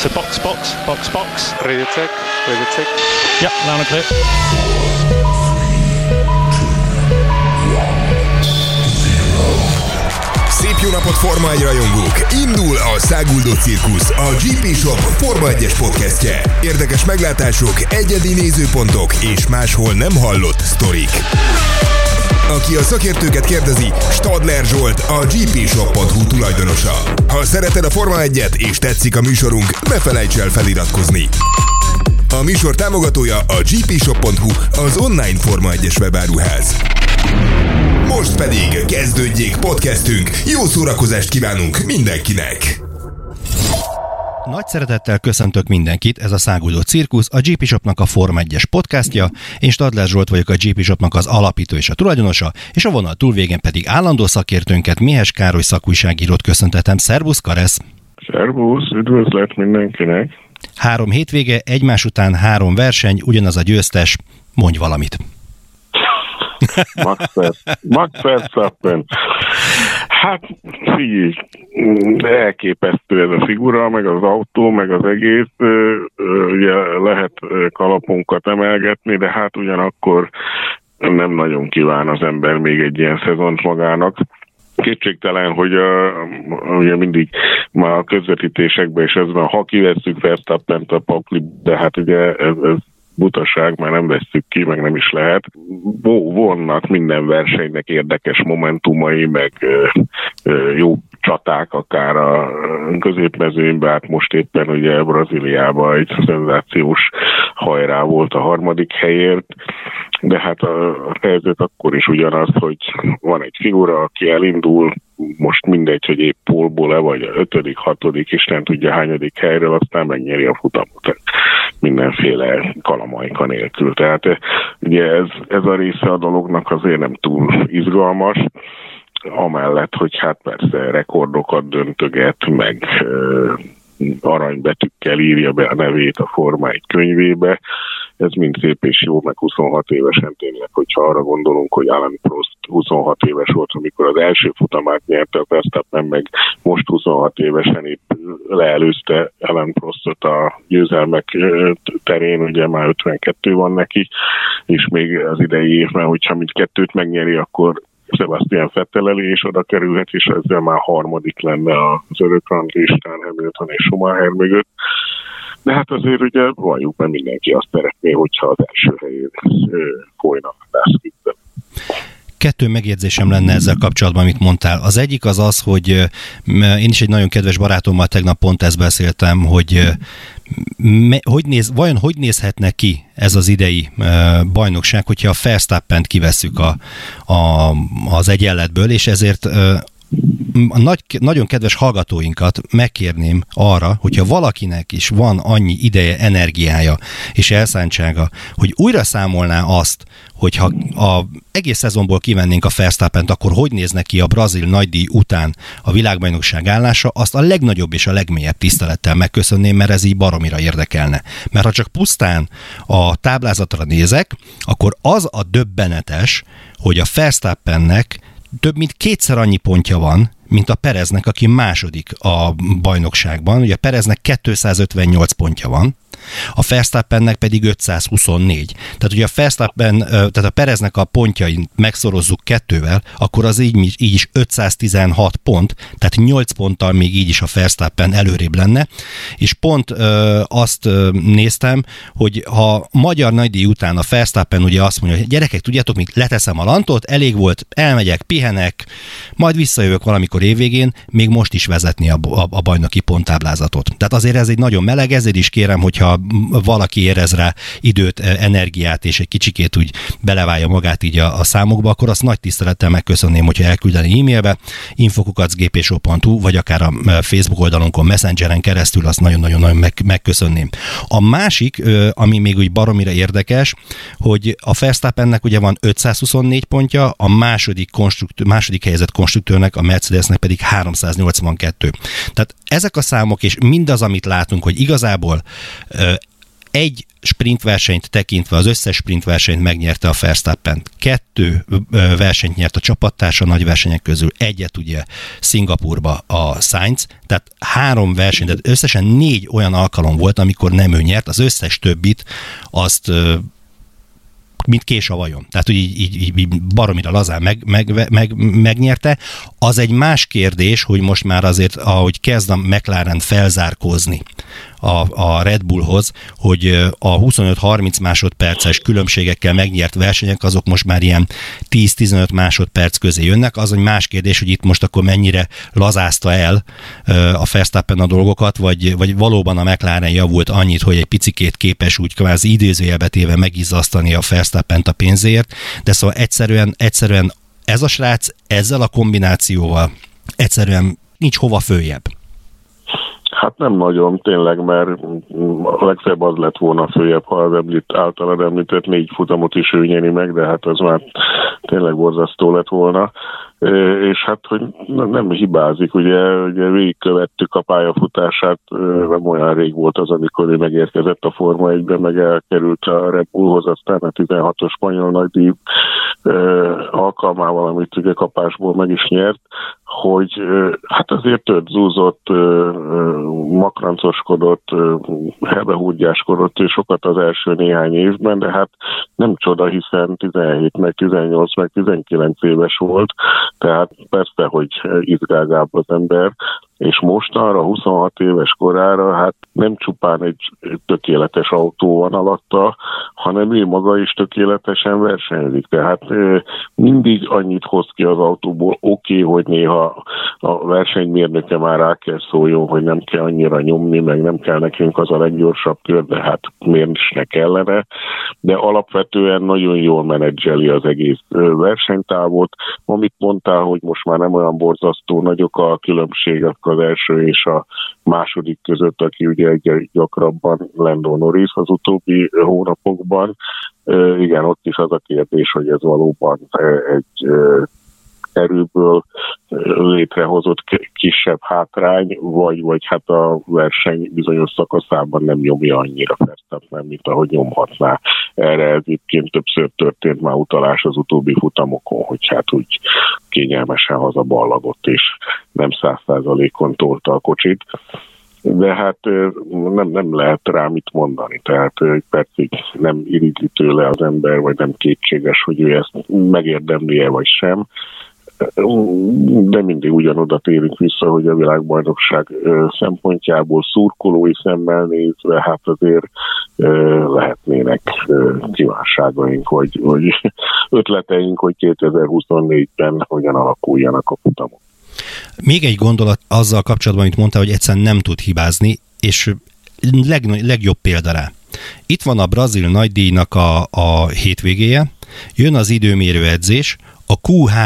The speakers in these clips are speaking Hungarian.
So box. Radio check. Yep, loud and clear. Szép jó napot, Forma 1 rajongók! Indul a Száguldó Cirkusz, a GP Shop Forma 1-es podcastje. Érdekes meglátások, egyedi nézőpontok és máshol nem hallott sztorik. Aki a szakértőket kérdezi, Stadler Zsolt, a gpshop.hu tulajdonosa. Ha szereted a Forma 1-et és tetszik a műsorunk, ne felejts el feliratkozni. A műsor támogatója a gpshop.hu, az online Forma 1-es webáruház. Most pedig kezdődjék podcastünk, jó szórakozást kívánunk mindenkinek! Nagy szeretettel köszöntök mindenkit, ez a Száguldó Cirkusz, a GP Shopnak a Forma 1-es podcastja. Én Stadler Zsolt vagyok, a GP Shopnak az alapító és a tulajdonosa, és a vonal túlvégén pedig állandó szakértőnket, Méhes Károly szakújságírót köszöntetem. Szervusz, Karesz! Szervusz, üdvözlet mindenkinek! 3 hétvége, egymás után 3 verseny, ugyanaz a győztes, mondj valamit! Max Verstappen. Hát figyelj, elképesztő ez a figura, meg az autó, meg az egész. Ugye lehet kalapunkat emelgetni, de hát ugyanakkor nem nagyon kíván az ember még egy ilyen szezont magának. Kétségtelen, hogy ugye mindig már a közvetítésekben és ezben, ha kivesszük Verstappent a pakli, de hát ugye ez butaság, már nem vesszük ki, meg nem is lehet. Vannak minden versenynek érdekes momentumai, meg jó csaták, akár a középmezőnyben, hát most éppen ugye Brazíliában egy szenzációs hajrá volt a 3. helyért, de hát a helyzet akkor is ugyanaz, hogy van egy figura, aki elindul, most mindegy, hogy épp pólból-e, vagy a 5., 6., Isten tudja hányadik helyről, aztán megnyeri a futamot mindenféle kalamajka nélkül. Tehát ugye ez a része a dolognak azért nem túl izgalmas, amellett, hogy hát persze rekordokat döntöget, meg aranybetűkkel írja be a nevét a Forma 1 könyvébe. Ez mind szép és jó, meg 26 évesen tényleg, hogyha arra gondolunk, hogy Alain Prost 26 éves volt, amikor az első futamát nyerte, a Verstappen meg most 26 évesen épp leelőzte Alain Prostot a győzelmek terén, ugye már 52 van neki, és még az idei évben, hogyha mindkettőt megnyeri, akkor Sebastian Vettel elé is oda kerülhet, és ezzel már 3. lenne az örök ranglistán Hamilton és Schumacher mögött. De hát azért ugye valljuk, mert mindenki azt szeretné, hogyha az első helyén folyna a vászküzdelem. 2 megjegyzésem lenne ezzel kapcsolatban, amit mondtál. Az egyik az, hogy én is egy nagyon kedves barátommal tegnap pont ezt beszéltem, hogy vajon hogy nézhetne ki ez az idei bajnokság, hogyha a Verstappent kivesszük az egyenletből, és ezért nagyon kedves hallgatóinkat megkérném arra, hogyha valakinek is van annyi ideje, energiája és elszántsága, hogy újra számolná azt, hogyha egész szezonból kivennénk a Verstappent, akkor hogy néz neki a brazil nagydíj után a világbajnokság állása, azt a legnagyobb és a legmélyebb tisztelettel megköszönném, mert ez így baromira érdekelne. Mert ha csak pusztán a táblázatra nézek, akkor az a döbbenetes, hogy a Verstappennek több mint 2-szer annyi pontja van, mint a Pereznek, aki második a bajnokságban. Ugye a Pereznek 258 pontja van, a Verstappennek pedig 524. Tehát ugye tehát a Pereznek a pontjain megszorozzuk 2-vel, akkor az így is 516 pont, tehát 8 ponttal még így is a Verstappen előrébb lenne, és pont azt néztem, hogy ha magyar nagydíj után a Verstappen ugye azt mondja, hogy gyerekek, tudjátok mit, leteszem a lantot, elég volt, elmegyek, pihenek, majd visszajövök valamikor évvégén, még most is vezetni a bajnoki ponttáblázatot. Tehát azért ez egy nagyon meleg, ezért is kérem, hogyha valaki érez rá időt, energiát, és egy kicsikét úgy beleválja magát így a számokba, akkor azt nagy tisztelettel megköszönném, hogyha elküldeni e-mailbe, info@gpshow.hu, vagy akár a Facebook oldalunkon, Messengeren keresztül, azt nagyon-nagyon megköszönném. A másik, ami még úgy baromira érdekes, hogy a Verstappennek ugye van 524 pontja, a második helyezett konstruktőrnek, a Mercedesnek pedig 382. Tehát ezek a számok, és mindaz, amit látunk, hogy igazából egy sprintversenyt tekintve, az összes sprintversenyt megnyerte a Verstappen. 2 versenyt nyert a csapattársa nagy versenyek közül, egyet ugye Szingapurba a Sainz, tehát 3 verseny, tehát összesen 4 olyan alkalom volt, amikor nem ő nyert, az összes többit azt mint kés a vajon. Tehát, hogy így baromira lazán megnyerte. Az egy más kérdés, hogy most már azért, ahogy kezd a McLaren felzárkózni a Red Bullhoz, hogy a 25-30 másodperces különbségekkel megnyert versenyek, azok most már ilyen 10-15 másodperc közé jönnek. Az egy más kérdés, hogy itt most akkor mennyire lazázta el a Verstappen a dolgokat, vagy valóban a McLaren javult annyit, hogy egy picikét képes úgy kvázi idézőjelbe téve megizzasztani a Verstappent a pénzért, de szóval egyszerűen ez a srác ezzel a kombinációval egyszerűen nincs hova följebb. Hát nem nagyon, tényleg, mert a legfeljebb az lett volna följebb, ha az általad említett 4 futamot is ő nyeri meg, de hát az már tényleg borzasztó lett volna. És hát, hogy nem hibázik, ugye végigkövettük a pályafutását, nem olyan rég volt az, amikor ő megérkezett a Forma 1-be, meg elkerült a Red Bullhoz, aztán a 16-os spanyol nagydíj alkalmával, amit ugye kapásból meg is nyert, hogy hát azért zúzott, makrancoskodott, hebehúgyáskodott, és sokat az első néhány évben, de hát nem csoda, hiszen 17, meg 18, meg 19 éves volt, tehát persze, hogy izgágább az ember, és mostanra, 26 éves korára, hát nem csupán egy tökéletes autó van alatta, hanem ő maga is tökéletesen versenyzik. Tehát mindig annyit hoz ki az autóból, oké, hogy néha a versenymérnöke már rá kell szóljon, hogy nem kell annyira nyomni, meg nem kell nekünk az a leggyorsabb kör, de hát miért is ne kellene. De alapvetően nagyon jól menedzseli az egész versenytávot. Amit mondtál, hogy most már nem olyan borzasztó nagyok a különbségek az első és a második között, aki ugye egyre gyakrabban Lando Norris az utóbbi hónapokban. Igen, ott is az a kérdés, hogy ez valóban egy erőből létrehozott kisebb hátrány, vagy hát a verseny bizonyos szakaszában nem nyomja annyira Verstappen, mint ahogy nyomhatná. Erre egyébként többször történt már utalás az utóbbi futamokon, hogy hát úgy kényelmesen hazaballagott, és nem 100%-on tolta a kocsit. De hát nem lehet rá mit mondani, tehát egy percig nem irigyli tőle az ember, vagy nem kétséges, hogy ő ezt megérdemli-e vagy sem. De mindig ugyanoda térünk vissza, hogy a világbajnokság szempontjából szurkolói szemmel nézve, hát azért lehetnének kívánságaink, vagy ötleteink, hogy 2024-ben hogyan alakuljanak a futamok. Még egy gondolat azzal kapcsolatban, amit mondtál, hogy egyszerűen nem tud hibázni, és legjobb példa rá. Itt van a brazil nagydíjnak a hétvégéje, jön az időmérő edzés, a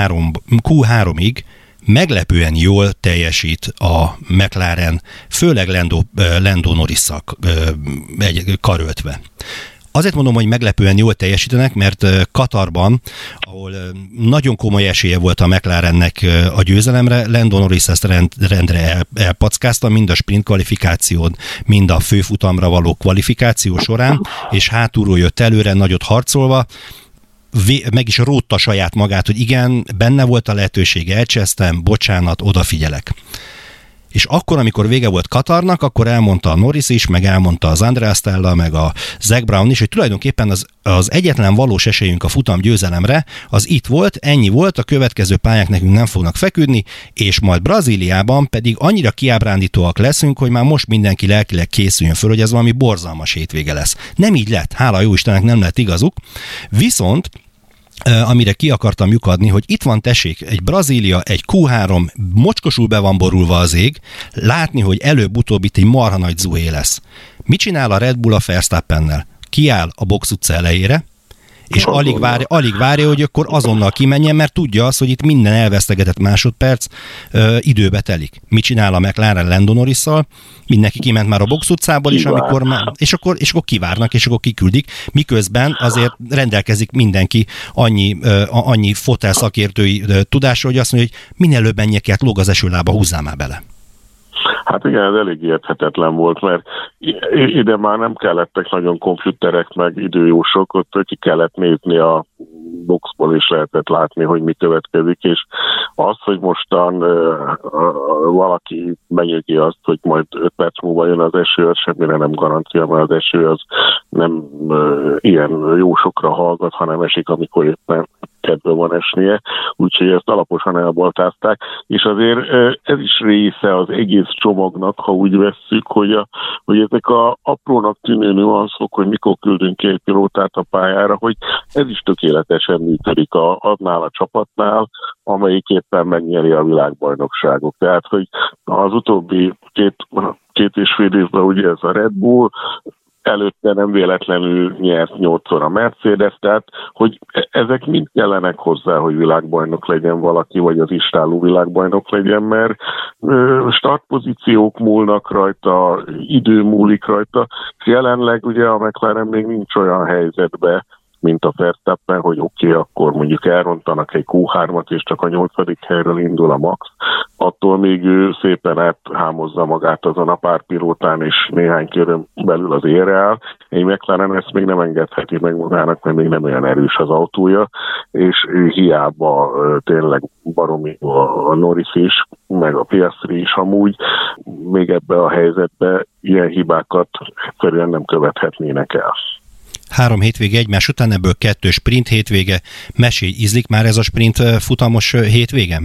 Q3-ig meglepően jól teljesít a McLaren, főleg Lando Norrisszal karöltve. Azért mondom, hogy meglepően jól teljesítenek, mert Katarban, ahol nagyon komoly esélye volt a McLarennek a győzelemre, Lando Norris ezt rendre elpackázta, mind a sprint kvalifikáción, mind a főfutamra való kvalifikáció során, és hátulról jött előre, nagyot harcolva, meg is rótta saját magát, hogy igen, benne volt a lehetőség, elcsesztem, bocsánat, odafigyelek. És akkor, amikor vége volt Katarnak, akkor elmondta a Norris is, meg elmondta az Andrea Stella, meg a Zach Brown is, hogy tulajdonképpen az egyetlen valós esélyünk a futam győzelemre, az itt volt, ennyi volt, a következő pályák nekünk nem fognak feküdni, és majd Brazíliában pedig annyira kiábrándítóak leszünk, hogy már most mindenki lelkileg készüljön föl, hogy ez valami borzalmas hétvége lesz. Nem így lett, hála jó Istennek nem lett igazuk, viszont amire ki akartam lyukadni, hogy itt van, tessék, egy Brazília, egy Q3, mocskosul be van borulva az ég, látni, hogy előbb-utóbb itt egy marha nagy zuhé lesz. Mit csinál a Red Bull a Verstappennel? Kiáll a box utca elejére, és alig várja, hogy akkor azonnal kimenjen, mert tudja azt, hogy itt minden elvesztegetett másodperc időbe telik. Mit csinál a McLaren Lando Norrisszal? Mindenki kiment már a box utcából, és akkor kivárnak, és akkor kiküldik, miközben azért rendelkezik mindenki annyi fotel szakértői tudásra, hogy azt mondja, hogy minél előbb menjek át, lóg az esőlába, húzzál már bele. Hát igen, ez elég érthetetlen volt, mert ide már nem kellettek nagyon komputerek, meg időjósok, ott ki kellett nézni a boxból, és lehetett látni, hogy mi következik, és az, hogy mostan valaki megnyögi azt, hogy majd 5 perc múlva jön az eső, az semmire nem garancia, mert az eső az nem ilyen jósokra hallgat, hanem esik, amikor éppen kedve van esnie, úgyhogy ezt alaposan elbaltázták, és azért ez is része az egész csomagnak, ha úgy vesszük, hogy ezek a aprónak tűnő nüanszok, hogy mikor küldünk ki egy pilótát a pályára, hogy ez is tökéletesen működik annál a csapatnál, amelyik éppen megnyeri a világbajnokságot. Tehát, hogy az utóbbi két és fél évben ugye ez a Red Bull, előtte nem véletlenül nyert 8-szor a Mercedes, tehát hogy ezek mind kellenek hozzá, hogy világbajnok legyen valaki, vagy az istáló világbajnok legyen, mert startpozíciók múlnak rajta, idő múlik rajta, és jelenleg ugye a McLaren még nincs olyan helyzetben, mint a Verstappen, hogy oké, akkor mondjuk elrontanak egy Q3-at, és csak a 8. helyről indul a Max. Attól még ő szépen áthámozza magát azon a pár pilótán, és néhány körön belül az érre áll. Egy McLaren ezt még nem engedheti meg magának, mert még nem olyan erős az autója, és hiába tényleg baromi a Norris is, meg a Piastri is amúgy, még ebbe a helyzetbe ilyen hibákat egyszerűen nem követhetnének el. 3 hétvége egymás után, ebből 2 sprint hétvége. Mesélj, ízlik már ez a sprint futamos hétvége?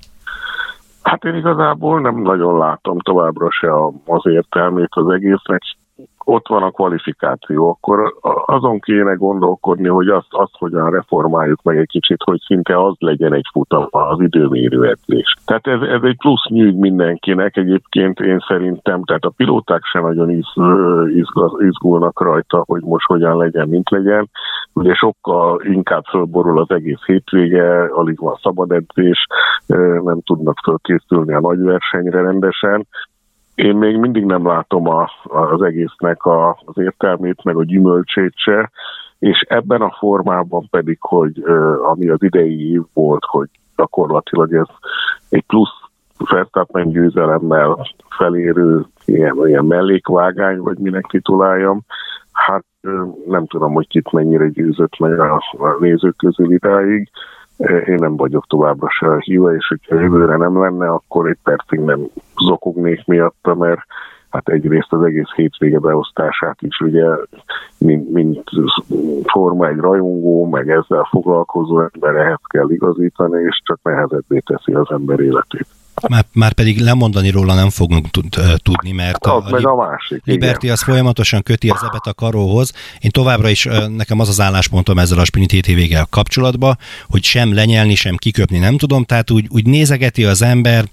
Hát én igazából nem nagyon látom továbbra se az értelmét az egésznek. Ott van a kvalifikáció, akkor azon kéne gondolkodni, hogy azt hogyan reformáljuk meg egy kicsit, hogy szinte az legyen egy futam, az időmérő edzés. Tehát ez egy plusz nyűg mindenkinek, egyébként én szerintem, tehát a pilóták sem nagyon izgulnak rajta, hogy most hogyan legyen, mint legyen. Ugye sokkal inkább fölborul az egész hétvége, alig van szabad edzés, nem tudnak fölkészülni a nagy versenyre rendesen. Én még mindig nem látom az egésznek az értelmét, meg a gyümölcsét se, és ebben a formában pedig, hogy ami az idei év volt, hogy gyakorlatilag ez egy plusz Verstappen győzelemmel felérő ilyen mellékvágány, vagy minek tituláljam, hát nem tudom, hogy kit mennyire győzött meg a nézők közül idáig. Én nem vagyok továbbra se a híva, és hogyha jövőre nem lenne, akkor egy percig nem zokognék miatta, mert hát egyrészt az egész hétvége beosztását is ugye, mint Forma 1 rajongó, meg ezzel foglalkozó ember ehhez kell igazítani, és csak nehezebbé teszi az ember életét. Már pedig lemondani róla nem fogunk tudni, mert a másik, Liberty az folyamatosan köti az ebet a karóhoz. Én továbbra is, nekem az az álláspontom ezzel a sprint hétvéggel kapcsolatban, hogy sem lenyelni, sem kiköpni nem tudom, tehát úgy nézegeti az ember,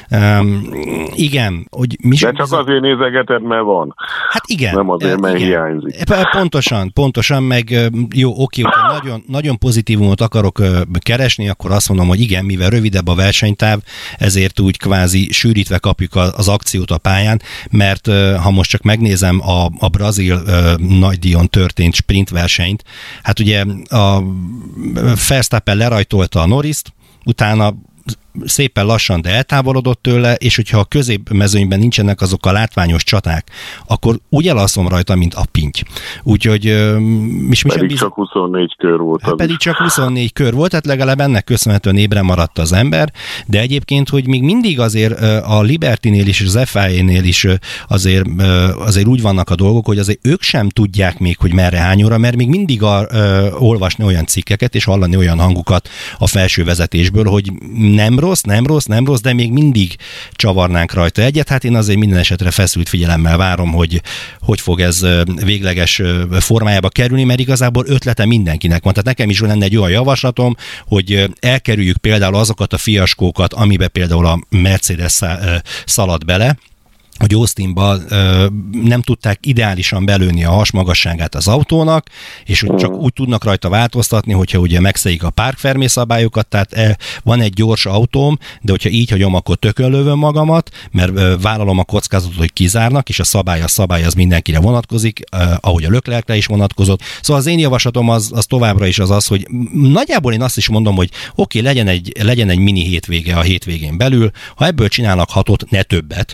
igen. Hogy de csak azért nézegeted, mert van. Hát igen. Nem azért, mert hiányzik. Pontosan, meg jó, oké, hogyha nagyon pozitívumot akarok keresni, akkor azt mondom, hogy igen, mivel rövidebb a versenytáv, ezért úgy kvázi sűrítve kapjuk az akciót a pályán, mert ha most csak megnézem a brazil nagydíjon történt sprintversenyt, hát ugye a Verstappen lerajtolta a Norrist, utána szépen lassan, de eltávolodott tőle, és hogyha a középmezőnyben nincsenek azok a látványos csaták, akkor úgy elalszom rajta, mint a pinty. Úgyhogy pedig csak 24 kör volt. Hát pedig csak 24 kör volt, tehát legalább ennek köszönhetően ébren maradt az ember, de egyébként, hogy még mindig azért a Liberty-nél is, és az FIA-nél is azért úgy vannak a dolgok, hogy azért ők sem tudják még, hogy merre hány óra, mert még mindig olvasni olyan cikkeket, és hallani olyan hangukat a felső vezetésből, hogy nem rossz, de még mindig csavarnánk rajta egyet. Hát én azért minden esetre feszült figyelemmel várom, hogy fog ez végleges formájába kerülni, mert igazából ötlete mindenkinek van. Tehát nekem is lenne egy olyan javaslatom, hogy elkerüljük például azokat a fiaskókat, amiben például a Mercedes szaladt bele, hogy Austinba nem tudták ideálisan belőni a hasmagasságát az autónak, és csak úgy tudnak rajta változtatni, hogyha ugye megszegik a parkfermé szabályokat, tehát van egy gyors autóm, de hogyha így hagyom, akkor tökön lövöm magamat, mert vállalom a kockázatot, hogy kizárnak, és a szabály az mindenkire vonatkozik, ahogy a Leclercre is vonatkozott. Szóval az én javaslatom az továbbra is az, hogy nagyjából én azt is mondom, hogy oké, legyen egy mini hétvége a hétvégén belül, ha ebből csinálnak 6-ot, ne többet,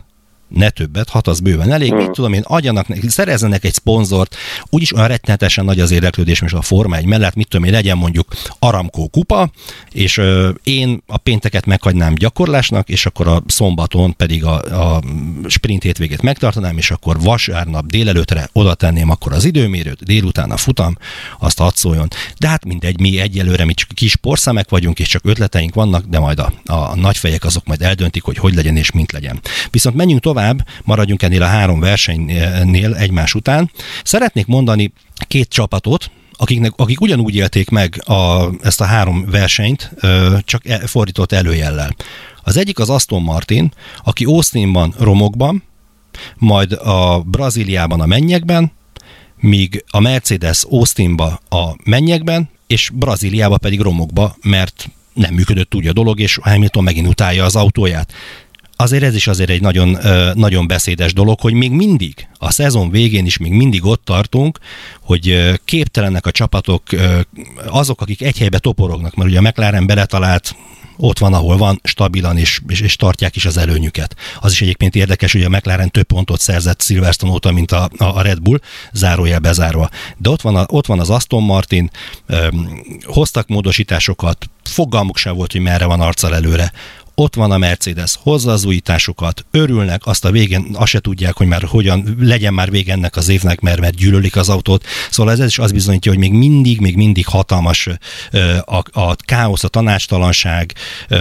ne többet, 6 az bőven elég, mit tudom én, adjanak, szerezzenek egy szponzort, úgyis olyan rettenetesen nagy az érdeklődés most a Forma 1 mellett, mit tudom én, legyen mondjuk Aramco kupa, és én a pénteket meghagynám gyakorlásnak, és akkor a szombaton pedig a sprint hétvégét megtartanám, és akkor vasárnap délelőtre oda tenném akkor az időmérőt, délután a futam, azt hadd szóljon. De hát mindegy, mi egyelőre mi csak kis porszemek vagyunk, és csak ötleteink vannak, de majd a nagyfejek azok majd eldöntik, hogy legyen és mint legyen. Viszont menjünk tovább, maradjunk ennél a 3 versenynél egymás után. Szeretnék mondani 2 csapatot, akik ugyanúgy élték meg ezt a 3 versenyt, csak fordított előjellel. Az egyik az Aston Martin, aki Austinban romokban, majd a Brazíliában a mennyekben, míg a Mercedes Austinba a mennyekben, és Brazíliába pedig romokba, mert nem működött úgy a dolog, és Hamilton megint utálja az autóját. Azért ez is azért egy nagyon, nagyon beszédes dolog, hogy még mindig, a szezon végén is még mindig ott tartunk, hogy képtelenek a csapatok, azok, akik egy helybe toporognak, mert ugye a McLaren beletalált, ott van, ahol van, stabilan, és tartják is az előnyüket. Az is egyébként érdekes, hogy a McLaren több pontot szerzett Silverstone óta, mint a Red Bull, zárójel bezárva. De ott van az Aston Martin, hoztak módosításosokat, fogalmuk sem volt, hogy merre van arccal előre. Ott van a Mercedes, hozza az újításokat, örülnek, azt a végén azt se tudják, hogy már hogyan legyen már vége ennek az évnek, mert gyűlölik az autót. Szóval ez is azt bizonyítja, hogy még mindig hatalmas a káosz, a tanácstalanság,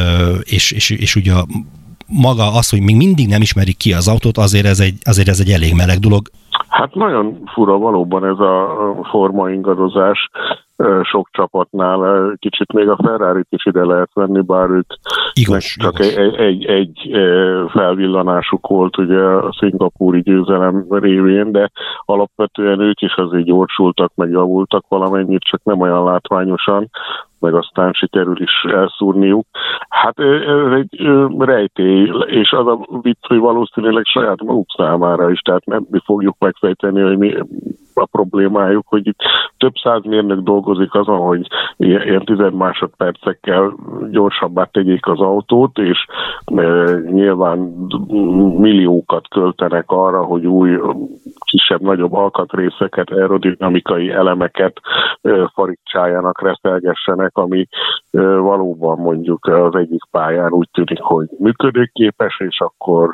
és ugye maga az, hogy még mindig nem ismerik ki az autót, azért ez egy elég meleg dolog. Hát nagyon fura valóban ez a forma ingadozás sok csapatnál. Kicsit még a Ferrarit is ide lehet venni, bár ők csak egy felvillanásuk volt ugye a szingapúri győzelem révén, de alapvetően ők is azért gyorsultak, meg javultak valamennyit, csak nem olyan látványosan, meg aztán sikerül is elszúrniuk. Hát ez egy rejtély, és az a vicc, hogy valószínűleg saját maguk számára is, tehát nem mi fogjuk megfejteni, hogy mi a problémájuk, hogy itt több száz mérnök dolgozik azon, hogy ilyen 10 másodpercekkel gyorsabbá tegyék az autót, és nyilván milliókat költenek arra, hogy új, kisebb-nagyobb alkatrészeket, aerodinamikai elemeket farigcsáljanak, reszelgessenek, ami valóban mondjuk az egyik pályán úgy tűnik, hogy működőképes, és akkor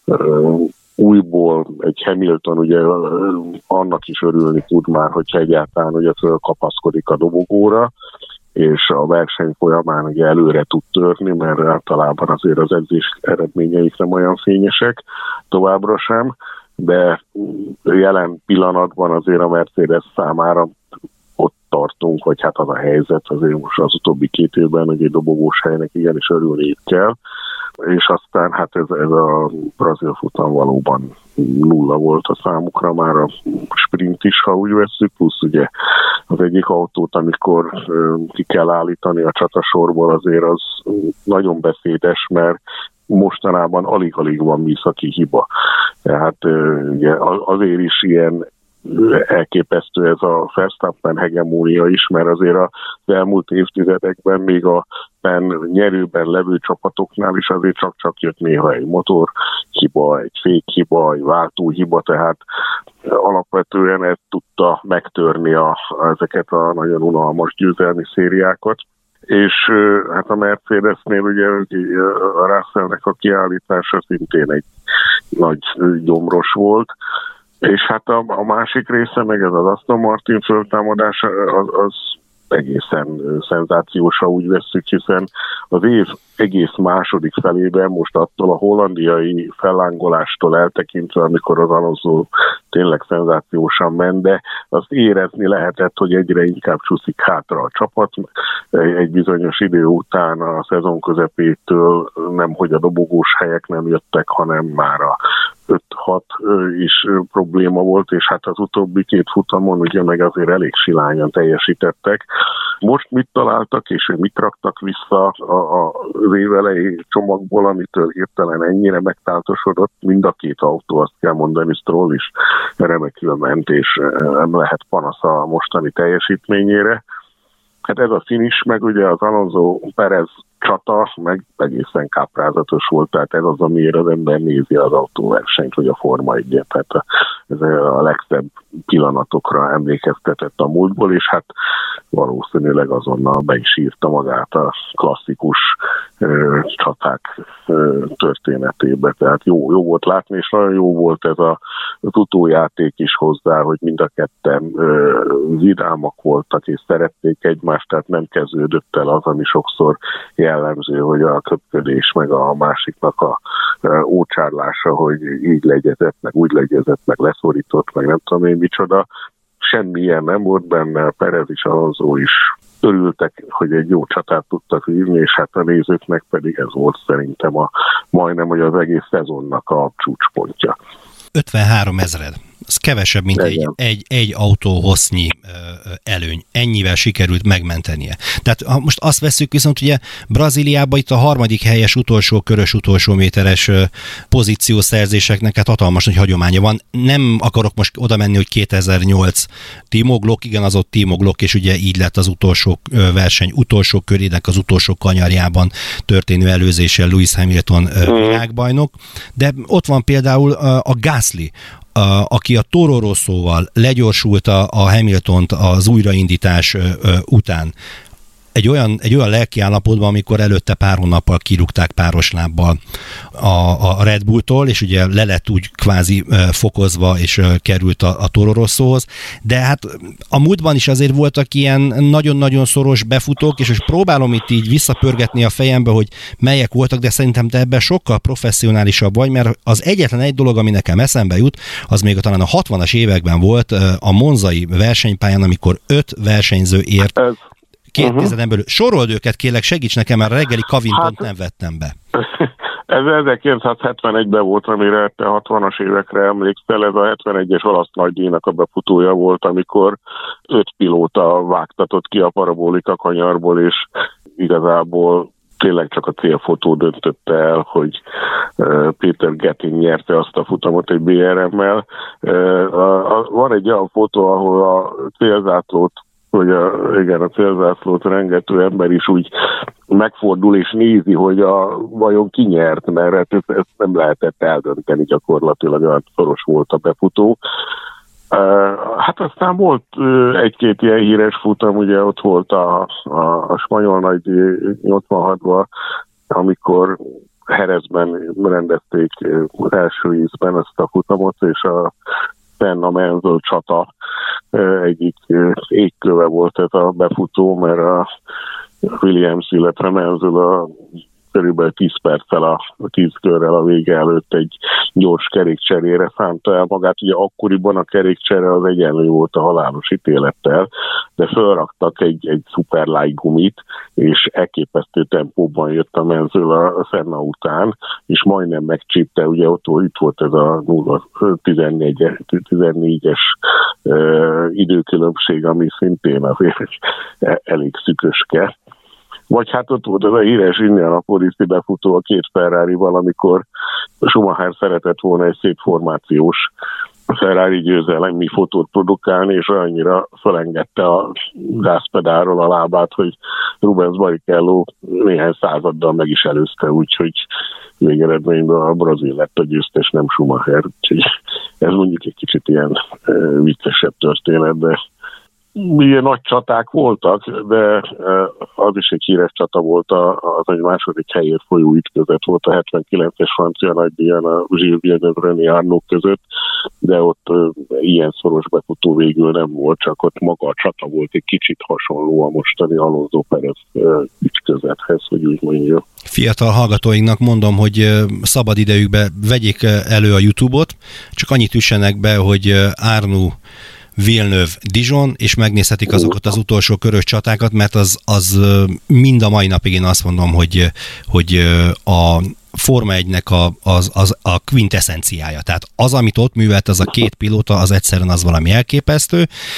újból egy Hamilton ugye annak is örülni tud már, hogyha egyáltalán ugye fölkapaszkodik a dobogóra, és a verseny folyamán ugye előre tud törni, mert általában azért az edzés eredményeik nem olyan fényesek, továbbra sem, de jelen pillanatban azért a Mercedes számára ott tartunk, vagy hát az a helyzet azért most az utóbbi 2 évben, hogy egy dobogós helynek igenis örülni kell, és aztán hát ez a brazil futam valóban nulla volt a számukra, már a sprint is, ha úgy vesszük, plusz ugye az egyik autót, amikor ki kell állítani a csatasorból, azért az nagyon beszédes, mert mostanában alig-alig van műszaki hiba. Tehát ugye azért is ilyen elképesztő ez a Verstappen hegemónia is, mert azért az elmúlt évtizedekben még a nyerőben levő csapatoknál is azért csak jött néha egy motorhiba, egy fékhiba, egy váltóhiba, tehát alapvetően ez tudta megtörni ezeket a nagyon unalmas győzelmi szériákat. És hát a Mercedesnél ugye a Russellnek a kiállítása szintén egy nagy gyomros volt, és hát a másik része, meg ez az Aston Martin föltámadása, az egészen szenzációs, ha úgy vesszük, hiszen az év egész második felében most attól a hollandiai fellángolástól eltekintve, amikor az Alonso tényleg szenzációsan ment, de azt érezni lehetett, hogy egyre inkább csúszik hátra a csapat. Egy bizonyos idő után a szezon közepétől nemhogy a dobogós helyek nem jöttek, hanem már a 5-6 is probléma volt, és hát az utóbbi 2 futamon ugye meg azért elég silányan teljesítettek. Most mit találtak, és mit raktak vissza az évelei csomagból, amitől hirtelen ennyire megtáltosodott? Mind a 2 autó, azt kell mondani, Stroll is remekül ment, és nem lehet panasz a mostani teljesítményére. Hát ez a finish, meg ugye az Alonso Perez csata meg egészen káprázatos volt, tehát ez az, amiért az ember nézi az autóversenyt, vagy a Forma 1-et, tehát ez a legszebb pillanatokra emlékeztetett a múltból, és hát valószínűleg azonnal be is írta magát a klasszikus csaták történetébe, tehát jó volt látni, és nagyon jó volt ez az utójáték is hozzá, hogy mind a ketten vidámak voltak, és szerették egymást, tehát nem kezdődött el az, ami sokszor jellemző, hogy a köpködés meg a másiknak a ócsárlása, hogy így legyezett, meg úgy legyezett, meg leszorított, meg nem tudom én micsoda. Semmi ilyen nem volt benne, Perez is, Alonso is örültek, hogy egy jó csatát tudtak vívni, és hát a nézőknek pedig ez volt szerintem majdnem, hogy az egész szezonnak a csúcspontja. 53 000. Ez kevesebb, mint egy autó hossznyi előny. Ennyivel sikerült megmentenie. Tehát ha most azt vesszük, viszont ugye Brazíliában itt a harmadik helyes utolsó körös, utolsó méteres pozíciószerzéseknek hát hatalmas nagy hagyománya van. Nem akarok most oda menni, hogy 2008 Timo Glock, igen, az ott Timo Glock, és ugye így lett az utolsó verseny, utolsó körének az utolsó kanyarjában történő előzéssel Lewis Hamilton világbajnok. De ott van például a Gasly, aki a Toro Rosszóval legyorsult a Hamiltont az újraindítás után. Egy olyan lelkiállapotban, amikor előtte pár hónappal kirúgták páros lábbal a Red Bulltól, és ugye le lett úgy kvázi fokozva, és került a Toro Rosszóhoz. De hát a múltban is azért voltak ilyen nagyon-nagyon szoros befutók, és próbálom itt így visszapörgetni a fejembe, hogy melyek voltak, de szerintem te ebben sokkal professzionálisabb vagy, mert az egyetlen egy dolog, ami nekem eszembe jut, az még talán a 60-as években volt a monzai versenypályán, amikor 5 versenyző ért 2000-en belül. Sorold őket, kérlek, segíts nekem, mert a reggeli kavintont nem vettem be. Ez 1971-ben volt, amire te 60-as évekre emlékszel, ez a 71-es olasz nagydíjnak a befutója volt, amikor 5 pilóta vágtatott ki a parabolika kanyarból, és igazából tényleg csak a célfotó döntötte el, hogy Peter Gettin nyerte azt a futamot egy BRM-mel. Van egy olyan fotó, ahol a célzászlót, a célzászlót rengető ember is úgy megfordul és nézi, hogy vajon ki nyert, mert ezt nem lehetett eldönteni gyakorlatilag, olyan szoros volt a befutó. Hát aztán volt egy-két ilyen híres futam, ugye ott volt a spanyol nagy 86-ban, amikor Jerezben rendezték első ízben ezt a futamot, és a Senna-Menzel csata egyik égköve volt ez a befutó, mert a Williams, illetve Menzel körülbelül 10 perccel a 10 körrel a vége előtt egy gyors kerékcserére szánta el magát. Ugye akkoriban a kerékcsere az egyenlő volt a halálos ítélettel, de felraktak egy szuperlight gumit, és elképesztő tempóban jött a Menzel a Senna után, és majdnem megcsípte, ugye itt volt ez a 14-es időkülönbség, ami szintén azért elég szüköske. Vagy hát ott volt az a híres Indianapolis-i befutó a 2 Ferrari-val, amikor Schumacher szeretett volna egy szép formációs Ferrari győzelmi fotót produkálni, és annyira felengedte a gázpedálról a lábát, hogy Rubens Barrichello néhány századdal meg is előzte, úgyhogy végeredményben a brazil lett a győztes, nem Schumacher. Úgyhogy ez mondjuk egy kicsit ilyen viccesebb történet, de ilyen nagy csaták voltak, de az is egy híres csata volt, az egy második helyért folyó ütközet volt a 79-es francia nagydíjon a Gilles Villeneuve René Arnoux között, de ott ilyen szoros befutó végül nem volt, csak ott maga a csata volt egy kicsit hasonló a mostani Alonso Perez ütközethez, hogy úgy mondja. Fiatal hallgatóinknak mondom, hogy szabad idejükbe vegyék elő a YouTube-ot, csak annyit üssenek be, hogy Arnoux Villeneuve Dijon, és megnézhetik azokat az utolsó körös csatákat, mert az mind a mai napig én azt mondom, hogy a Forma 1-nek a quintessenciája. Tehát az, amit ott művelt az a 2 pilóta, az egyszerűen az valami elképesztő.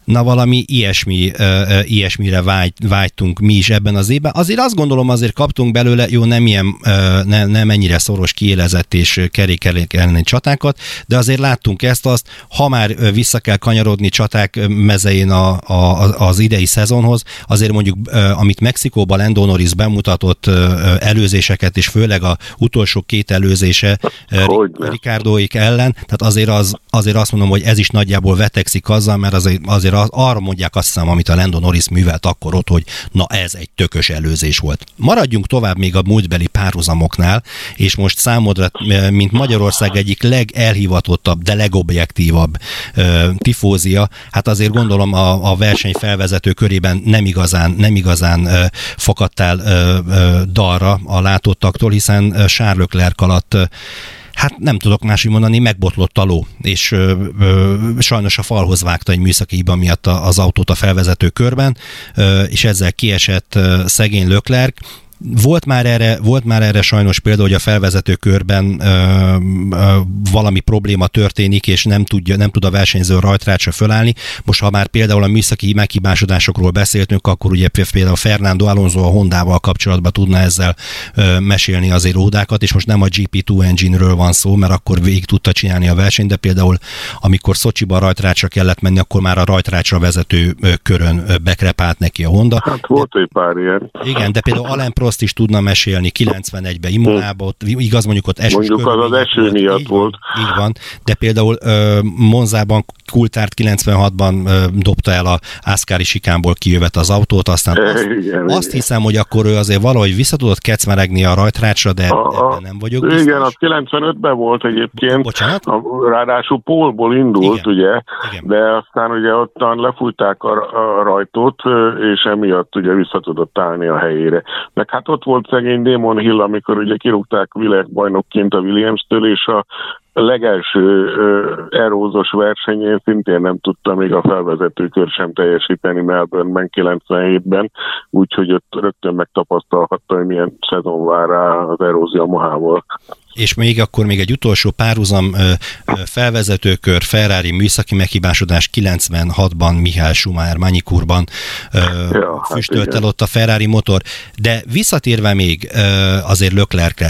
Na valami ilyesmire vágytunk mi is ebben az évben. Azért azt gondolom, azért kaptunk belőle, jó, nem ennyire szoros, kiélezett és kerék elleni csatákat, de azért láttunk ezt-azt, ha már vissza kell kanyarodni csaták mezején az idei szezonhoz, azért mondjuk, amit Mexikóban Lando Norris bemutatott előzéseket, és főleg a utolsó 2 előzése Ricardóik ellen, tehát azért azt mondom, hogy ez is nagyjából vetekszik azzal, mert azért arra mondják azt hiszem, amit a Lando Norris művelt akkor ott, hogy na ez egy tökös előzés volt. Maradjunk tovább még a múltbeli párhuzamoknál, és most számodra, mint Magyarország egyik legelhivatottabb, de legobjektívabb tifózia, hát azért gondolom a verseny felvezető körében nem igazán fakadtál dalra a látottaktól, hiszen Charles Leclerc alatt hát nem tudok máshogy mondani, megbotlott a ló, és sajnos a falhoz vágta egy műszaki hiba miatt az autót a felvezető körben, és ezzel kiesett szegény Leclerc. Volt már erre sajnos példa, hogy a felvezető körben valami probléma történik, és nem tud a versenyző rajtrácsra fölállni. Most, ha már például a műszaki meghibásodásokról beszéltünk, akkor ugye például Fernando Alonso a Hondával kapcsolatban tudna ezzel mesélni azért ódákat, és most nem a GP2 engine-ről van szó, mert akkor végig tudta csinálni a versenyt, de például amikor Szocsiban rajtrácsra kellett menni, akkor már a rajtrácsra vezető körön bekrepált neki a Honda. Hát volt egy pár ilyen. Igen, de például Alain Prost is tudna mesélni 91-ben Imolába, igaz mondjuk ott esős mondjuk az eső miatt volt. Így van, de például Monzában Coulthard 96-ban dobta el a Ascari sikánból kijövet az autót, aztán azt hiszem, hogy akkor ő azért valahogy vissza tudott kecmeregni a rajtrácsra, de ebben nem vagyok biztos. Igen, az 95-ben volt egyébként. Bocsánat? Ráadásul pólból indult, igen, ugye, igen. De aztán ugye ottan lefújták a rajtot, és emiatt ugye vissza tudott állni a helyére. Meg hát ott volt szegény Damon Hill, amikor ugye kirúgták világbajnokként a Williams-től, és a legelső erózos versenyén szintén nem tudta még a felvezetőkör sem teljesíteni Melbourne-ben 97-ben, úgyhogy ott rögtön megtapasztalhatta, hogy milyen szezon vár rá az erózia Yamahával. És még akkor egy utolsó párhuzam felvezetőkör, Ferrari műszaki meghibásodás 96-ban Michael Schumacher Magny-Courban füstölt el ott a Ferrari motor. De visszatérve még azért Leclercre,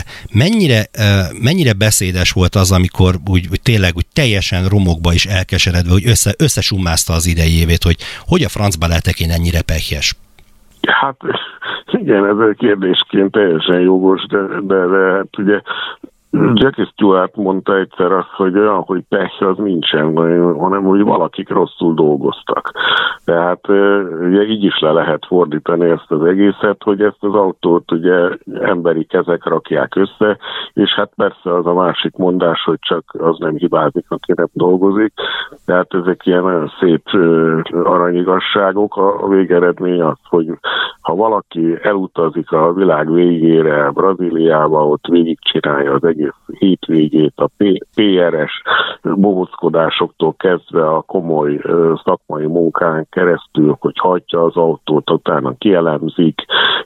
mennyire beszédes volt az, amikor úgy tényleg úgy teljesen romokba is elkeseredve, hogy összesummázta az idei évét, hogy a francba lehetek én ennyire pehjes? Hát igen, ez a kérdésként teljesen jogos, de hát ugye Jackie Stewart mondta egyszer azt, hogy olyan, hogy pech az nincsen, hanem hogy valakik rosszul dolgoztak. Tehát ugye így is le lehet fordítani ezt az egészet, hogy ezt az autót ugye emberi kezek rakják össze, és hát persze az a másik mondás, hogy csak az nem hibázik, aki nem dolgozik. Tehát ezek ilyen nagyon szép aranyigasságok. A végeredmény az, hogy ha valaki elutazik a világ végére, Brazíliába, ott végigcsinálja az egész hétvégét, a PRS bohóckodásoktól kezdve a komoly szakmai munkán keresztül, hogy hagyja az autót, utána kielemzik,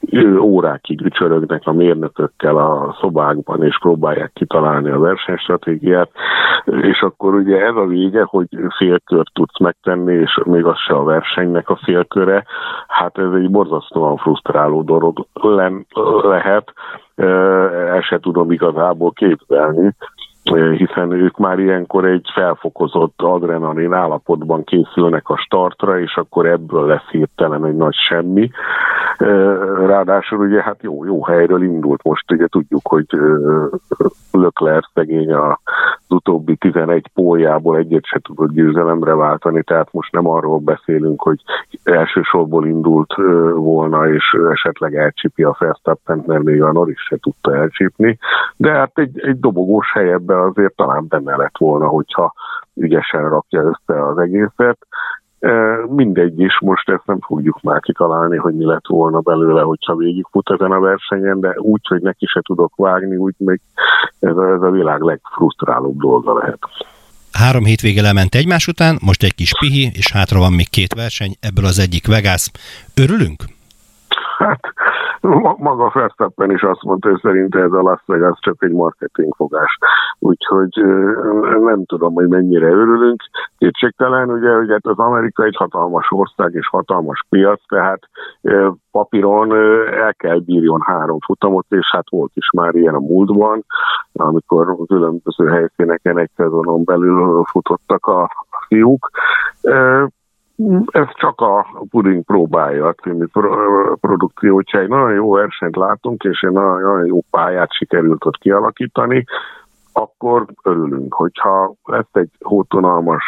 órákig ücsörögnek a mérnökökkel a szobákban, és próbálják kitalálni a versenystratégiát, és akkor ugye ez a vége, hogy félkört tudsz megtenni, és még az se a versenynek a félköre, hát ez egy borzasztóan frusztráló dolog lehet, el se tudom igazából képzelni, hiszen ők már ilyenkor egy felfokozott adrenalin állapotban készülnek a startra, és akkor ebből lesz hirtelen egy nagy semmi. Ráadásul ugye hát jó helyről indult. Most ugye tudjuk, hogy Leclerc szegény az utóbbi 11 póljából egyet se tudott győzelemre váltani, tehát most nem arról beszélünk, hogy elsősorból indult volna, és esetleg elcsípi a Verstappent, mert még a Norris se tudta elcsípni, de hát egy dobogós hely ebben azért talán benne lett volna, hogyha ügyesen rakja össze az egészet. Mindegy is, most ezt nem fogjuk már kitalálni, hogy mi lett volna belőle, hogyha végigfut ezen a versenyen, de úgy, hogy neki se tudok vágni, úgy még ez a világ legfrusztrálóbb dolga lehet. 3 hétvége lement egymás után, most egy kis pihi, és hátra van még 2 verseny, ebből az egyik Vegas. Örülünk? Hát Maga Verstappen is azt mondta, hogy szerint ez a Las Vegas csak egy marketingfogás. Úgyhogy nem tudom, hogy mennyire örülünk. Kétségtelen, ugye, hogy hát az Amerika egy hatalmas ország és hatalmas piac, tehát papíron el kell bírjon 3 futamot, és hát volt is már ilyen a múltban, amikor különböző helyszíneken egy szezonon belül futottak a fiúk. Ez csak a puding próbája című produkció, úgyhogy egy nagyon jó versenyt látunk, és egy nagyon jó pályát sikerült ott kialakítani, akkor örülünk, hogyha lesz egy hótonalmas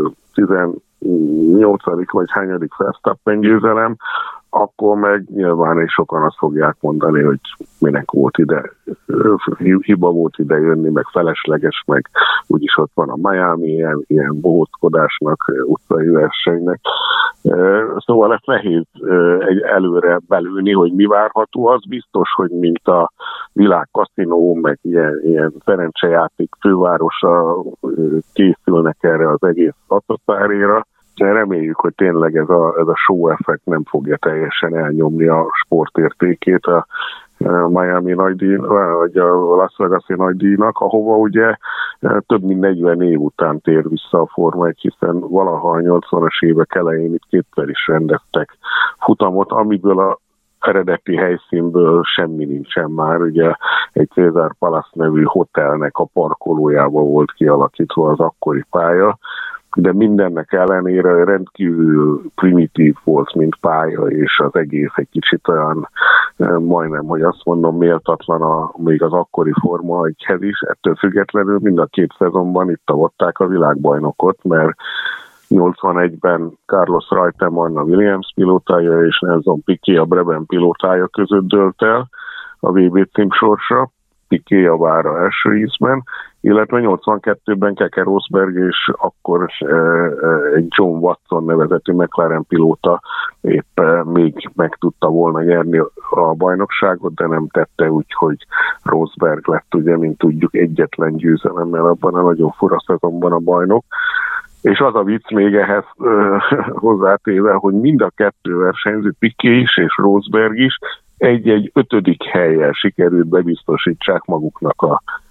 18. vagy hányadik Verstappen győzelem, akkor meg nyilván és sokan azt fogják mondani, hogy minek volt ide, hiba volt ide jönni, meg felesleges, meg úgyis ott van a Miami, ilyen bohóckodásnak, utcai versenynek. Szóval ez nehéz előre belülni, hogy mi várható. Az biztos, hogy mint a világ kaszinó, meg ilyen szerencsejáték fővárosa készülnek erre az egész atmosférára. Reméljük, hogy tényleg ez a show effekt nem fogja teljesen elnyomni a sportértékét a Miami nagydíj, vagy a Las Vegas-i nagydíjnak, ahova ugye több mint 40 év után tér vissza a Forma 1, hiszen valaha a 80-as évek elején itt kétszer is rendeztek futamot, amiből a eredeti helyszínből semmi nincsen már. Ugye egy César Palace nevű hotelnek a parkolójában volt kialakítva az akkori pálya, de mindennek ellenére rendkívül primitív volt, mint pálya, és az egész egy kicsit olyan, majdnem, hogy azt mondom, méltatlan még az akkori Forma 1-hez is. Ettől függetlenül mind a 2 szezonban itt avatták a világbajnokot, mert 81-ben Carlos Reutemann a Williams pilótája és Nelson Piquet a Brabham pilótája között dőlt el a VB cím sorsa, Piquet javára első ízben, illetve 82-ben Keke Rosberg és akkor egy John Watson nevezetű McLaren pilóta épp még meg tudta volna nyerni a bajnokságot, de nem tette, úgyhogy Rosberg lett, ugye, mint tudjuk, egyetlen győzelemmel abban a nagyon fura szezonban a bajnok. És az a vicc még ehhez hozzátéve, hogy mind a 2 versenyző, Piquet is és Rosberg is egy 5. hellyel sikerült bebiztosítsák maguknak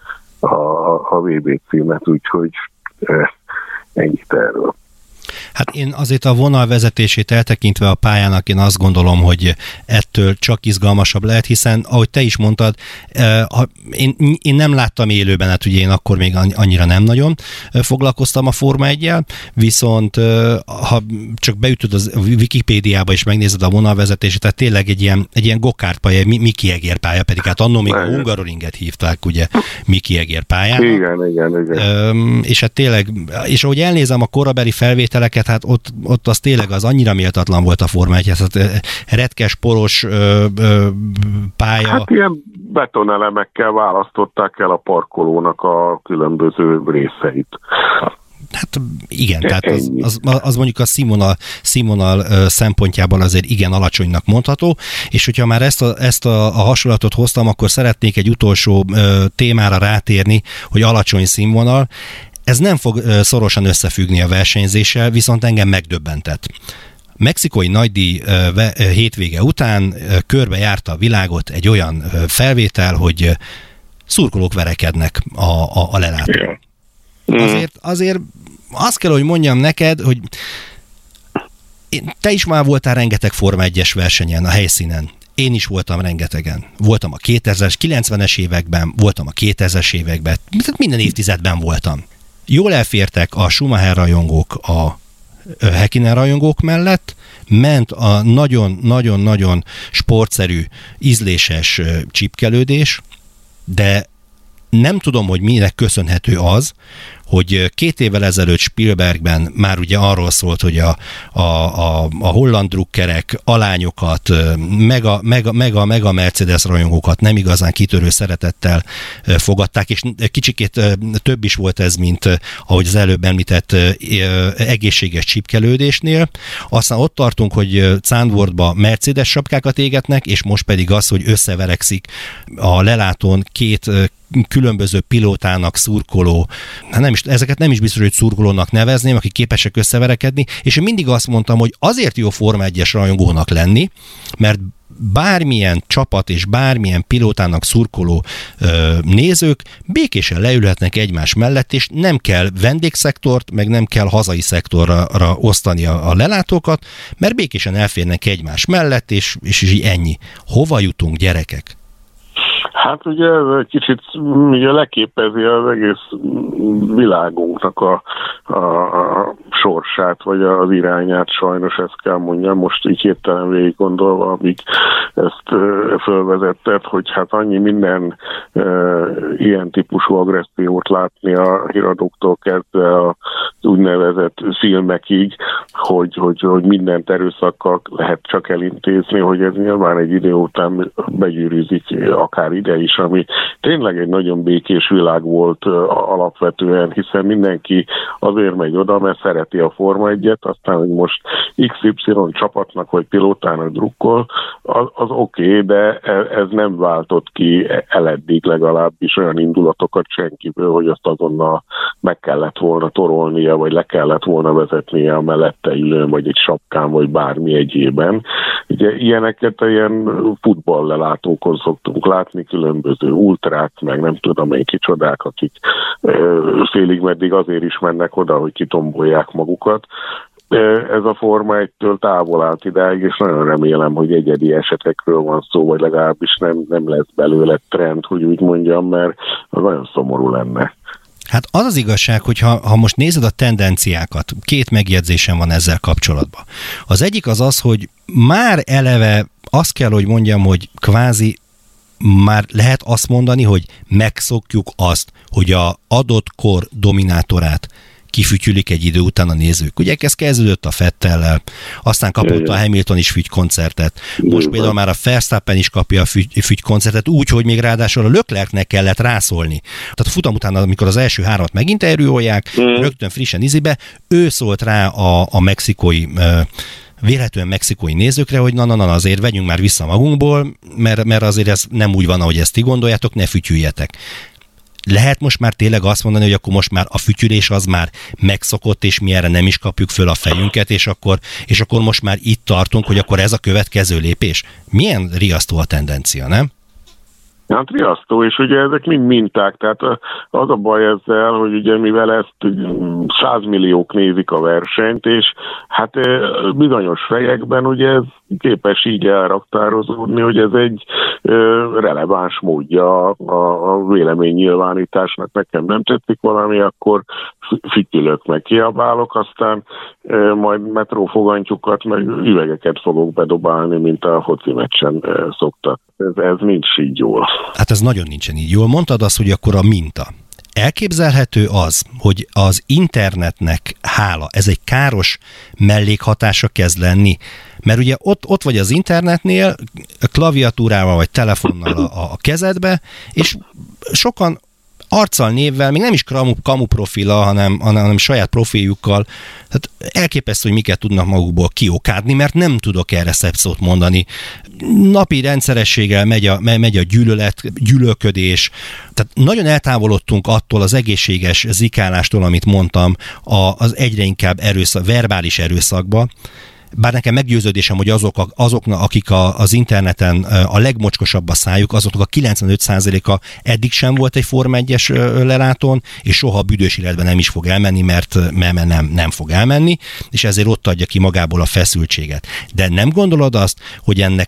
a VB címet, úgyhogy ennyit erről. Hát én azért a vonalvezetését eltekintve a pályának én azt gondolom, hogy ettől csak izgalmasabb lehet, hiszen ahogy te is mondtad, én nem láttam élőben, hát ugye én akkor még annyira nem nagyon foglalkoztam a Forma 1-jel, viszont ha csak beütöd az Wikipédiába és megnézed a vonalvezetését, tehát tényleg egy ilyen gokártpálya, Miki Egér pálya, pedig hát annól még a Hungaroringet hívták, ugye Miki Egér pályán. Igen. És hát tényleg, és ahogy elnézem a korabeli felvételeket, hát ott az tényleg az annyira méltatlan volt a Forma 1, hát retkes, poros pálya. Hát ilyen betonelemekkel választották el a parkolónak a különböző részeit. Hát igen, tehát az mondjuk a színvonal szempontjából azért igen alacsonynak mondható, és hogyha már ezt a hasonlatot hoztam, akkor szeretnék egy utolsó témára rátérni, hogy alacsony színvonal. Ez nem fog szorosan összefüggni a versenyzéssel, viszont engem megdöbbentett. Mexikói nagydíj hétvége után körbejárta a világot egy olyan felvétel, hogy szurkolók verekednek a lelátón. Azért azt kell, hogy mondjam neked, hogy te is már voltál rengeteg Forma 1-es versenyen, a helyszínen. Én is voltam rengetegen. Voltam a 2000-es, 90-es években, voltam a 2000-es években, minden évtizedben voltam. Jól elfértek a Schumacher rajongók a Häkkinen rajongók mellett, ment a nagyon-nagyon-nagyon sportszerű, ízléses csipkelődés, de nem tudom, hogy minek köszönhető az, hogy 2 évvel ezelőtt Spielbergben már ugye arról szólt, hogy a holland drukkerek alányokat, meg a Mercedes rajongókat nem igazán kitörő szeretettel fogadták, és kicsikét több is volt ez, mint ahogy az előbb említett egészséges csipkelődésnél. Aztán ott tartunk, hogy Zandvoortba Mercedes sapkákat égetnek, és most pedig az, hogy összeverekszik a lelátón 2 különböző pilótának szurkoló, ezeket nem is biztos, hogy szurkolónak nevezném, akik képesek összeverekedni, és én mindig azt mondtam, hogy azért jó Forma 1-es rajongónak lenni, mert bármilyen csapat és bármilyen pilótának szurkoló nézők békésen leülhetnek egymás mellett, és nem kell vendégszektort, meg nem kell hazai szektorra osztani a lelátókat, mert békésen elférnek egymás mellett, és így ennyi. Hova jutunk, gyerekek? Hát ugye ez kicsit ugye leképezi az egész világunknak a sorsát, vagy az irányát, sajnos ezt kell mondjam, most így hirtelen végig gondolva, amíg ezt fölvezetted, hogy hát annyi minden ilyen típusú agressziót látni a híradóktól kezdve az úgynevezett filmekig, hogy mindent erőszakkal lehet csak elintézni, hogy ez nyilván egy idő után begyűrűzik akár ide is, ami tényleg egy nagyon békés világ volt alapvetően, hiszen mindenki azért megy oda, mert szereti a Forma 1-et, aztán, hogy most XY csapatnak vagy pilótának drukkol, az oké, de ez nem váltott ki eleddig legalábbis olyan indulatokat senkiből, hogy azt azonnal meg kellett volna torolnia, vagy le kellett volna vezetnie a mellette ülőn, vagy egy sapkán, vagy bármi egyében. Ugye ilyeneket ilyen futballlelátókon szoktunk látni, különböző ultrák, meg nem tudom én kicsodák, akik félig meddig azért is mennek oda, hogy kitombolják magukat. Ez a Forma 1-től távol állt idáig, és nagyon remélem, hogy egyedi esetekről van szó, vagy legalábbis nem lesz belőle trend, hogy úgy mondjam, mert az nagyon szomorú lenne. Hát az az igazság, hogy ha most nézed a tendenciákat, két megjegyzésem van ezzel kapcsolatban. Az egyik az, hogy már eleve azt kell, hogy mondjam, hogy kvázi már lehet azt mondani, hogy megszokjuk azt, hogy a adott kor dominátorát kifütyülik egy idő után a nézők. Ugye ez kezdődött a Vettellel, aztán kapott a Hamilton is fügykoncertet. Most például már a Verstappen is kapja a fügykoncertet úgy, hogy még ráadásul a Leclercnek kellett rászólni. Tehát a futam után, amikor az első háromat megint elrűolják, rögtön frissen izibe, ő szólt rá a mexikói vélhetően mexikói nézőkre, hogy na, azért vegyünk már vissza magunkból, mert azért ez nem úgy van, ahogy ezt ti gondoljátok, ne fütyüljetek. Lehet most már tényleg azt mondani, hogy akkor most már a fütyülés az már megszokott, és mi erre nem is kapjuk föl a fejünket, és akkor most már itt tartunk, hogy akkor ez a következő lépés. Milyen riasztó a tendencia, nem? Hát riasztó, és ugye ezek mind minták, tehát az a baj ezzel, hogy ugye mivel ezt 100 milliók nézik a versenyt, és hát bizonyos fejekben ugye ez képes így elraktározódni, hogy ez egy releváns módja a véleménynyilvánításnak. Nekem nem tetszik valami, akkor fütyülök, meg kiabálok, aztán majd metrófogantyúkat, meg üvegeket fogok bedobálni, mint a foci meccsen szoktak. Ez nincs így jól. Hát ez nagyon nincsen így jól. Mondtad azt, hogy akkor a minta. Elképzelhető az, hogy az internetnek hála, ez egy káros mellékhatása kezd lenni, mert ugye ott vagy az internetnél, klaviatúrával vagy telefonnal a kezedbe, és sokan arccal, névvel, még nem is kamu profila, hanem saját profiljukkal, tehát elképesztő, hogy miket tudnak magukból kiokádni, mert nem tudok erre szebb szót mondani. Napi rendszerességgel megy a gyűlölködés, tehát nagyon eltávolodtunk attól az egészséges zikálástól, amit mondtam, az egyre inkább verbális erőszakba. Bár nekem meggyőződésem, hogy azoknak, akik az interneten a legmocskosabb a szájuk, azoknak a 95%-a eddig sem volt egy Forma 1-es lelátón, és soha büdös életben nem is fog elmenni, mert nem fog elmenni, és ezért ott adja ki magából a feszültséget. De nem gondolod azt, hogy ennek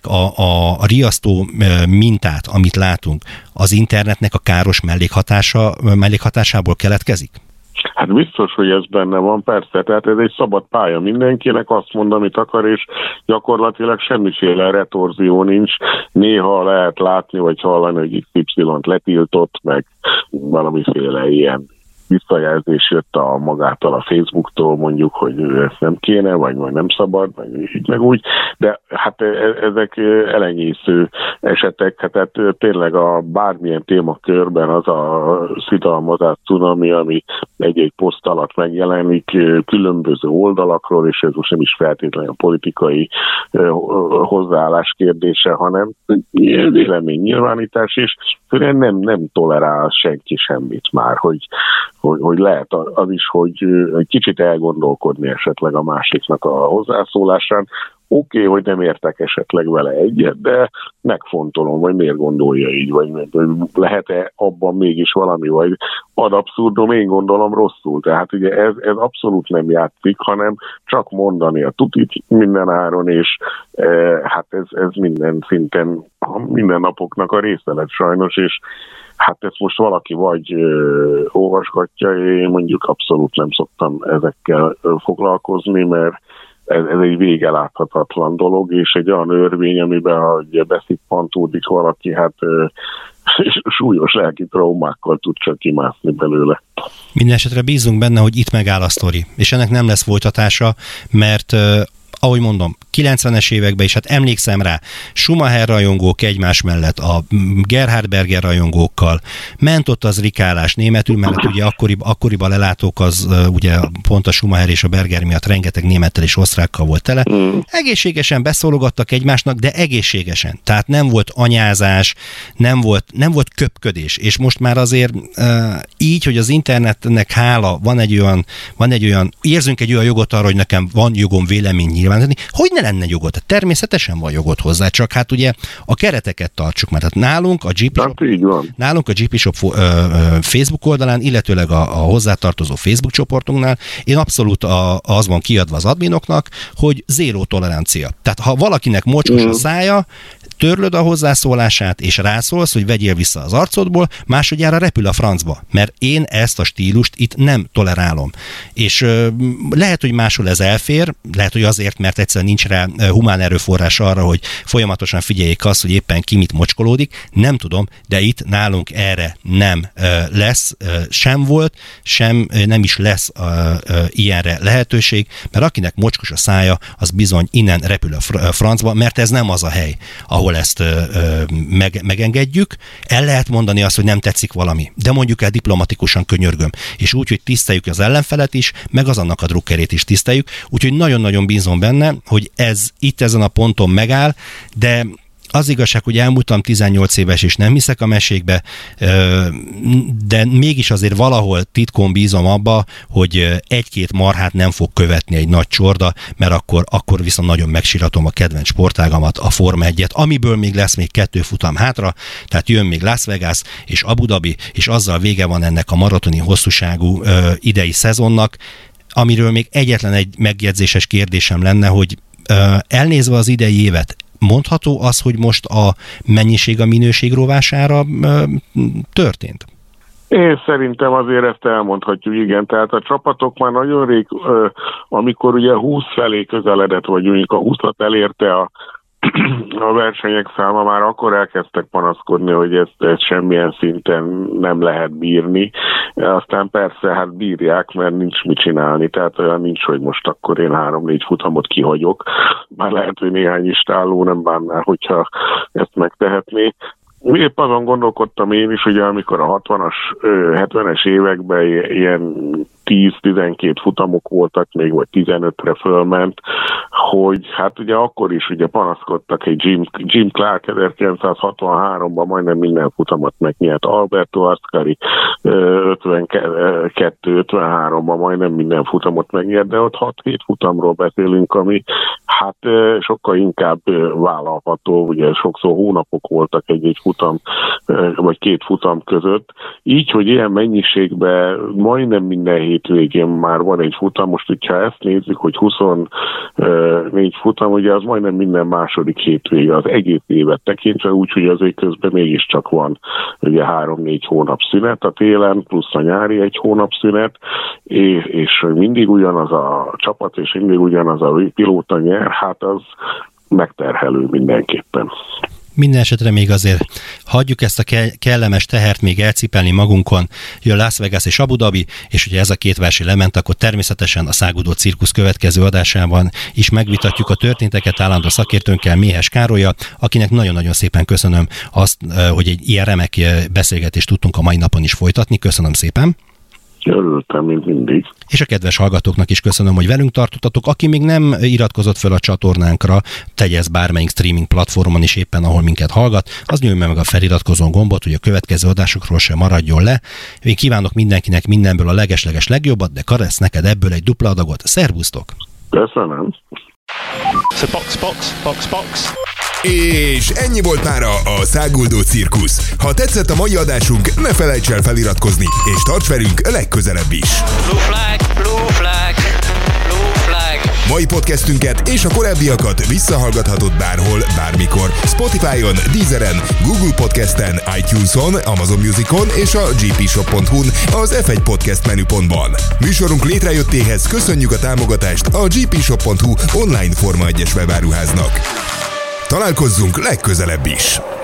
a riasztó mintát, amit látunk, az internetnek a káros mellékhatásából keletkezik? Hát biztos, hogy ez benne van, persze, tehát ez egy szabad pálya mindenkinek, azt mond, amit akar, és gyakorlatilag semmiféle retorzió nincs. Néha lehet látni, vagy hallani, hogy XY-t letiltott, meg valamiféle ilyen visszajelzés jött magától a Facebooktól, mondjuk, hogy ezt nem kéne, vagy nem szabad, meg úgy, de hát ezek elenyésző esetek, tehát tényleg a bármilyen témakörben az a szidalmazás cunami, ami egy-egy poszt alatt megjelenik különböző oldalakról, és ez most nem is feltétlenül a politikai hozzáállás kérdése, hanem véleménynyilvánítás, és nem tolerál senki semmit már, hogy lehet az is, hogy egy kicsit elgondolkodni esetleg a másiknak a hozzászólásán, Oké, hogy nem értek esetleg vele egyet, de megfontolom, vagy miért gondolja így, vagy lehet-e abban mégis valami, vagy ad abszurdum, én gondolom rosszul. Tehát ugye ez abszolút nem játszik, hanem csak mondani a tutit minden áron, és hát ez minden szinten, minden napoknak a része lett sajnos, és hát ezt most valaki vagy olvasgatja, én mondjuk abszolút nem szoktam ezekkel foglalkozni, mert ez egy vége láthatatlan dolog, és egy olyan örvény, amiben ha beszippantódik valaki, hát súlyos lelki traumákkal tud csak kimászni belőle. Minden esetre bízunk benne, hogy itt megáll a sztori, és ennek nem lesz folytatása, mert ahogy mondom, 90-es években is, hát emlékszem rá, Schumacher rajongók egymás mellett, a Gerhard Berger rajongókkal, ment ott az rikálás németül, mert ugye akkoriban lelátók az ugye pont a Schumacher és a Berger miatt rengeteg némettel és osztrákkal volt tele. Egészségesen beszólogattak egymásnak, de egészségesen. Tehát nem volt anyázás, nem volt köpködés, és most már azért így, hogy az internetnek hála, van egy olyan, érzünk egy olyan jogot arra, hogy nekem van jogom vélemény nyilvánítani, hogy ne lenne jogot? Természetesen van jogot hozzá, csak hát ugye a kereteket tartsuk, mert hát nálunk a GP Shop Facebook oldalán, illetőleg a hozzátartozó Facebook csoportunknál én abszolút az van kiadva az adminoknak, hogy zéró tolerancia. Tehát ha valakinek mocskos a szája, törlöd a hozzászólását, és rászólsz, hogy vegyél vissza az arcodból, másodjára repül a francba, mert én ezt a stílust itt nem tolerálom. És lehet, hogy máshol ez elfér, lehet, hogy azért, mert egyszerűen nincs rá humán erőforrás arra, hogy folyamatosan figyeljék azt, hogy éppen ki mit mocskolódik, nem tudom, de itt nálunk erre nem lesz, sem volt, sem nem is lesz ilyenre lehetőség, mert akinek mocskos a szája, az bizony innen repül a francba, mert ez nem az a hely, ahol ezt megengedjük. El lehet mondani azt, hogy nem tetszik valami, de mondjuk el diplomatikusan, könyörgöm, és úgy, hogy tiszteljük az ellenfelet is, meg az annak a drukkerét is tiszteljük, úgyhogy nagyon-nagyon bízom benne, hogy ez itt ezen a ponton megáll, de az igazság, hogy elmúltam 18 éves, és nem hiszek a mesékbe, de mégis azért valahol titkon bízom abba, hogy egy-két marhát nem fog követni egy nagy csorda, mert akkor viszont nagyon megsiratom a kedvenc sportágamat, a Forma 1-et, amiből még lesz még 2 futam hátra, tehát jön még Las Vegas és Abu Dhabi, és azzal vége van ennek a maratoni hosszúságú idei szezonnak, amiről még egyetlen egy megjegyzéses kérdésem lenne, hogy elnézve az idei évet, mondható az, hogy most a mennyiség a minőség rovására történt? Én szerintem azért ezt elmondhatjuk, igen. Tehát a csapatok már nagyon rég, amikor ugye 20 felé közeledett, vagy mondjuk a 20-at elérte a versenyek száma, már akkor elkezdtek panaszkodni, hogy ezt semmilyen szinten nem lehet bírni. Aztán persze, hát bírják, mert nincs mit csinálni. Tehát olyan nincs, hogy most akkor én 3-4 futamot kihagyok. Már lehet, hogy néhány istálló nem bánná, hogyha ezt megtehetné. Épp azon gondolkodtam én is, ugye amikor a 60-as, 70-es években ilyen 10-12 futamok voltak még, vagy 15-re fölment, hogy hát ugye akkor is ugye panaszkodtak, egy Jim Clark 1963-ban majdnem minden futamot megnyert, Alberto Ascari 52-53-ban majdnem minden futamot megnyert, de ott 6-7 futamról beszélünk, ami hát sokkal inkább vállalható, ugye sokszor hónapok voltak egy futam, vagy 2 futam között. Így, hogy ilyen mennyiségben majdnem minden hétvégén már van egy futam, most hogyha ezt nézzük, hogy 24 futam, ugye az majdnem minden második hétvége, az egész évet tekintve, úgyhogy azért közben mégiscsak van ugye 3-4 hónap szünet a télen, plusz a nyári 1 hónap szünet, és mindig ugyanaz a csapat, és mindig ugyanaz a pilóta nyer, hát az megterhelő mindenképpen. Minden esetre még azért hagyjuk ezt a kellemes tehert még elcipelni magunkon, jön Las Vegas és Abu Dhabi, és hogyha ez a 2 verseny lement, akkor természetesen a Száguldó Cirkusz következő adásában is megvitatjuk a történteket állandó szakértőnkkel, Méhes Károlyal, akinek nagyon-nagyon szépen köszönöm azt, hogy egy ilyen remek beszélgetést tudtunk a mai napon is folytatni. Köszönöm szépen. Örültem, mint mindig. És a kedves hallgatóknak is köszönöm, hogy velünk tartottatok. Aki még nem iratkozott fel a csatornánkra, tegye ezt bármelyik streaming platformon is éppen, ahol minket hallgat, az nyomja meg a feliratkozón gombot, hogy a következő adásokról sem maradjon le. Én kívánok mindenkinek mindenből a legesleges legjobbat, de Karesz, neked ebből egy dupla adagot. Szervusztok! Köszönöm! So box. És ennyi volt mára a Száguldó Cirkusz. Ha tetszett a mai adásunk, ne felejts el feliratkozni, és tarts velünk legközelebb is. Blue flag. Mai podcastünket és a korábbiakat visszahallgathatod bárhol, bármikor. Spotify-on, Deezeren, Google Podcasten, iTunes-on, Amazon Musicon és a gpshop.hu-n az F1 Podcast menüpontban. Műsorunk létrejöttéhez köszönjük a támogatást a gpshop.hu online Forma 1-es webáruháznak. Találkozzunk legközelebb is!